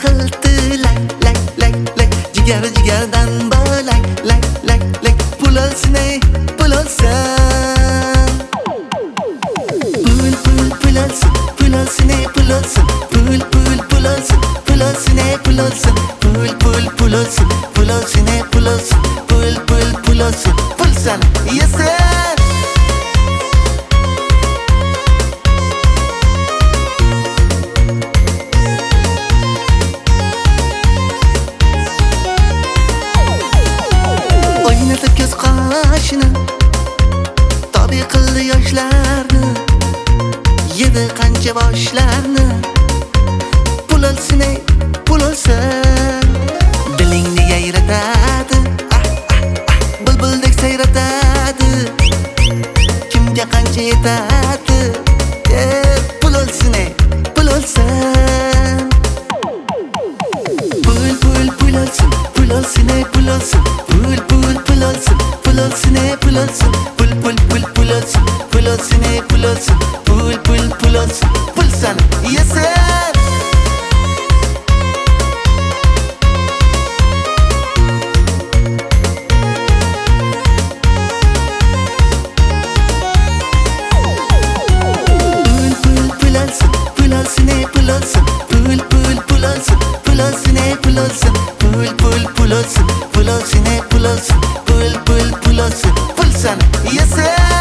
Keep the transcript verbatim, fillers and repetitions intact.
qildi lay lay lay lay jigar jigardan bo'lay lay lay lay pul olsin ey pul olsin pul pul pul olsin pul olsin ey pul olsin pul pul pul olsin pul olsin ey pul olsin pul pul pul olsin pul olsin ey pul olsin pul pul pul olsin pul san yesin oynatib ko'z qoshini tobi qildi yoshlarni yedi qancha boshlarni pul olsin ey pul olsin dilingni yayratadi ah ah ah bulbuldek sayratadi kimga qancha yetadi eh pul olsin ey pul olsin pul pul pul olsin pul olsin ey pul olsin pul pul pul olsin pul olsin ey pul olsin pul pul pul pul olsin pul olsin ey pul olsin pul pul pul olsin pul san yesin pul olsin ey pul olsin pul pul pul olsin pul olsin ey pul olsin pul pul pul olsin pul olsin ey pul olsin pul pul pul olsin pul san yesin